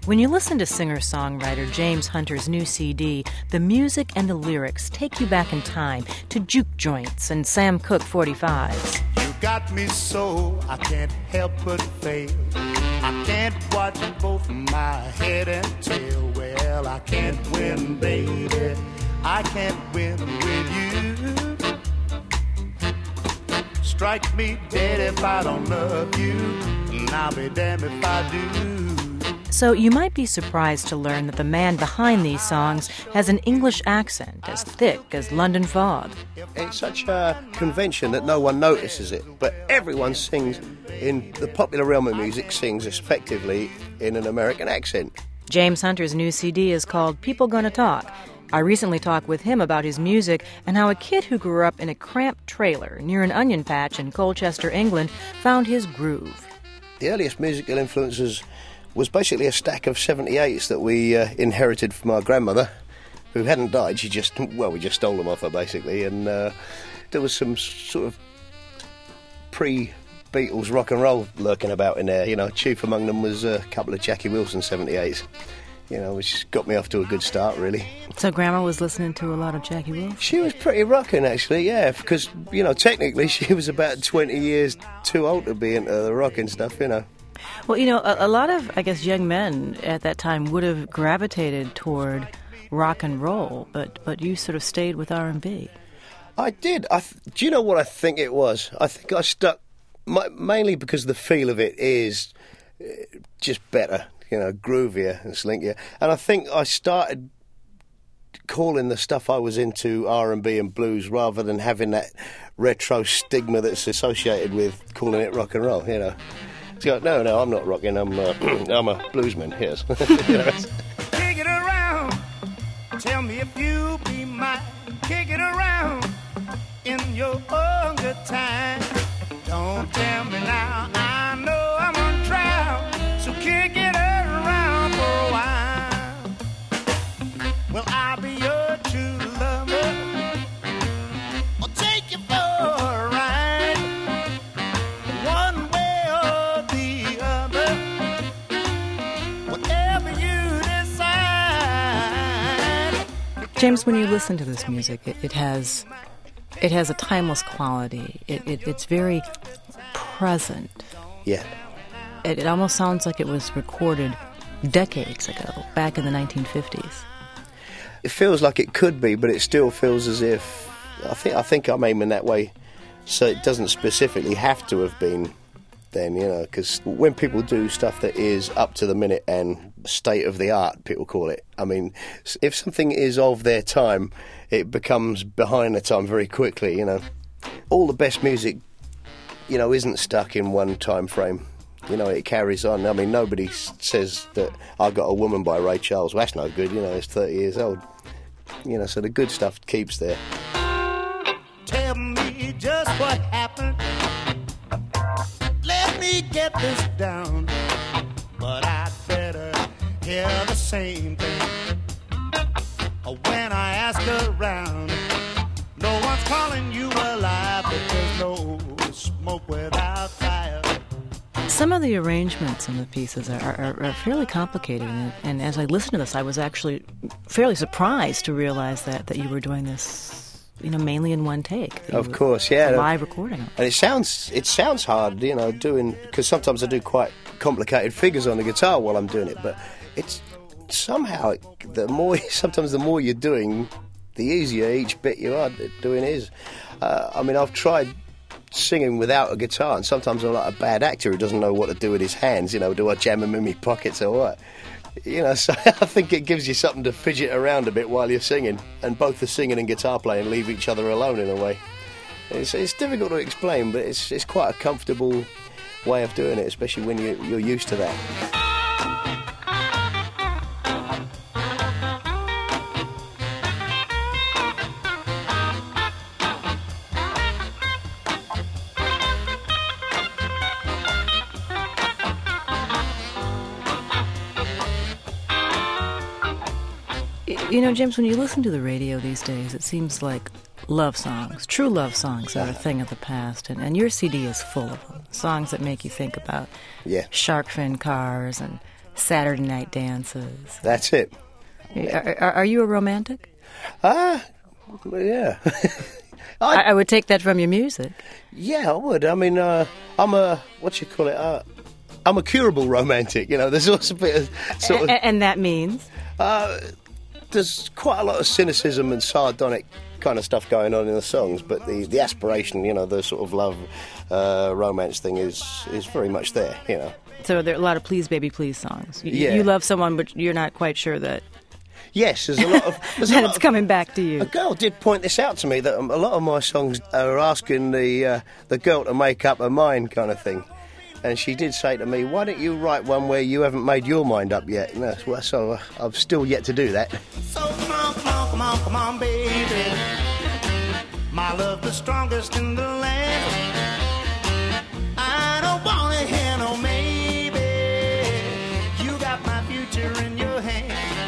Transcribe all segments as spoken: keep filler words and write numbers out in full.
When you listen to singer-songwriter James Hunter's new C D, the music and the lyrics take you back in time to juke joints and Sam Cooke forty-fives. You got me so I can't help but fail. I can't watch both my head and tail. Well, I can't win, baby. I can't win with you. Strike me dead if I don't love you, and I'll be damned if I do. So you might be surprised to learn that the man behind these songs has an English accent as thick as London fog. It's such a convention that no one notices it, but everyone sings in the popular realm of music, sings effectively in an American accent. James Hunter's new C D is called People Gonna Talk. I recently talked with him about his music and how a kid who grew up in a cramped trailer near an onion patch in Colchester, England, found his groove. The earliest musical influences was basically a stack of seventy-eights that we uh, inherited from our grandmother, who hadn't died. She just, well, we just stole them off her, basically. And uh, there was some sort of pre-Beatles rock and roll lurking about in there. You know, chief among them was a couple of Jackie Wilson seventy-eights, you know, which got me off to a good start, really. So Grandma was listening to a lot of Jackie Wilson? She was pretty rocking, actually, yeah, because, you know, technically she was about twenty years too old to be into the rocking stuff, you know. Well, you know, a, a lot of, I guess, young men at that time would have gravitated toward rock and roll, but, but you sort of stayed with R and B. I did. I th- do you know what I think it was? I think I stuck, my, mainly because the feel of it is uh, just better, you know, groovier and slinkier. And I think I started calling the stuff I was into R and B and blues rather than having that retro stigma that's associated with calling it rock and roll, you know. Go, no, no, I'm not rocking. I'm, uh, I'm a bluesman. Yes. You know, kick it around. Tell me if you be mine. Kick it around in your own good time. Don't tell me now. I know I'm on trial. So kick it around for a while. Well, I'll be your true lover. I'll take you for a ride. One way. James, when you listen to this music, it, it has it has a timeless quality. It, it it's very present. Yeah. It, it almost sounds like it was recorded decades ago, back in the nineteen fifties. It feels like it could be, but it still feels as if I think I think I'm aiming that way, so it doesn't specifically have to have been then, you know, because when people do stuff that is up to the minute and state of the art, people call it. I mean, if something is of their time, it becomes behind the time very quickly, you know. All the best music, you know, isn't stuck in one time frame. You know, it carries on. I mean, nobody says that I Got a Woman by Ray Charles. Well, that's no good, you know, it's thirty years old. You know, so the good stuff keeps there. Tell me just what happened. Let me get this down, but I'd better hear the same thing. When I ask around, no one's calling you alive, but there's no smoke without fire. Some of the arrangements in the pieces are, are, are fairly complicated, and, and as I listened to this, I was actually fairly surprised to realize that, that you were doing this, you know, mainly in one take. Of course, yeah. Live recording. And it sounds it sounds hard, you know, doing, because sometimes I do quite complicated figures on the guitar while I'm doing it, but it's somehow, the more, sometimes the more you're doing, the easier each bit you are doing is. Uh, I mean, I've tried singing without a guitar, and sometimes I'm like a bad actor who doesn't know what to do with his hands, you know, do I jam them in my pockets or what? You know, so I think it gives you something to fidget around a bit while you're singing, and both the singing and guitar playing leave each other alone in a way. It's, it's difficult to explain, but it's it's quite a comfortable way of doing it, especially when you, you're used to that. You know, James, when you listen to the radio these days, it seems like love songs, true love songs, are a thing of the past, and, and your C D is full of them. Songs that make you think about yeah. shark fin cars and Saturday night dances. That's it. Are, are, are you a romantic? Ah, uh, yeah. I, I would take that from your music. Yeah, I would. I mean, uh, I'm a, what you call it, uh, I'm a curable romantic, you know, there's also a bit of sort of... And, and that means? Uh, there's quite a lot of cynicism and sardonic kind of stuff going on in the songs, but the, the aspiration, you know, the sort of love, uh, romance thing is, is very much there, you know. So there are a lot of please, baby, please songs. You, yeah. you love someone, but you're not quite sure that... Yes, there's a lot of... There's that a lot it's of, coming back to you. A girl did point this out to me, that a lot of my songs are asking the uh, the girl to make up her mind kind of thing. And she did say to me, why don't you write one where you haven't made your mind up yet? And that's, well, so uh, I've still yet to do that. So come on, come on, come on, come on, baby. My love the strongest in the land. I don't want to hear no maybe. You got my future in your hand.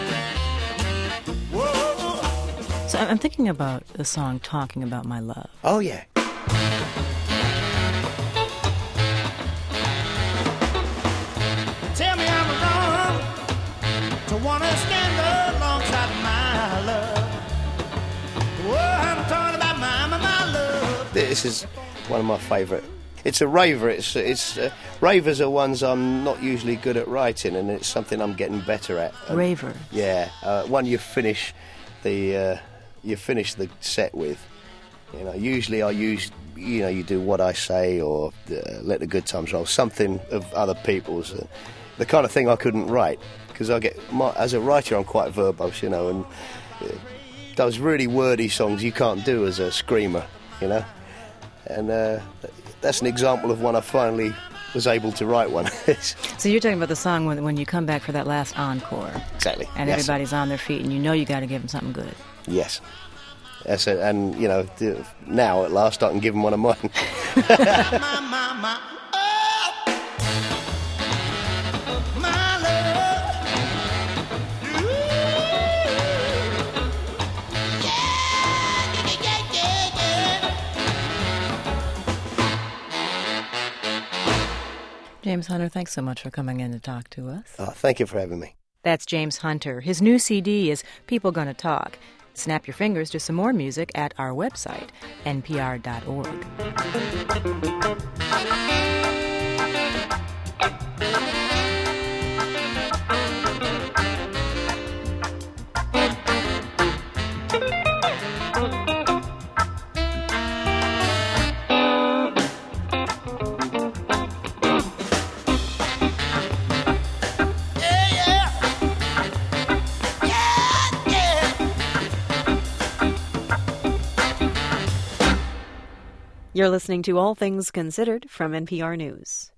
Whoa. So I'm thinking about a song talking about my love. Oh, yeah. Tell me I'm wrong to want to stand alongside my love. Whoa, I'm talking about my, my, my love. This is one of my favourite. It's a raver. It's it's uh, ravers are ones I'm not usually good at writing, and it's something I'm getting better at. Um, Raver. Yeah, uh, one you finish the uh, you finish the set with. You know, usually I use you know you do What I Say or uh, Let the Good Times Roll, something of other people's. Uh, the kind of thing I couldn't write because I get my, as a writer I'm quite verbose, you know, and uh, those really wordy songs you can't do as a screamer, you know, and. Uh, That's an example of one I finally was able to write one. So you're talking about the song when when you come back for that last encore. Exactly. And yes. Everybody's on their feet and you know you got to give them something good. Yes. That's it. And, you know, now at last I can give them one of mine. my, my, my, oh, my love. Ooh. Yeah, yeah, yeah, yeah. James Hunter, thanks so much for coming in to talk to us. Oh, thank you for having me. That's James Hunter. His new C D is People Gonna Talk. Snap your fingers to some more music at our website, N P R dot org. You're listening to All Things Considered from N P R News.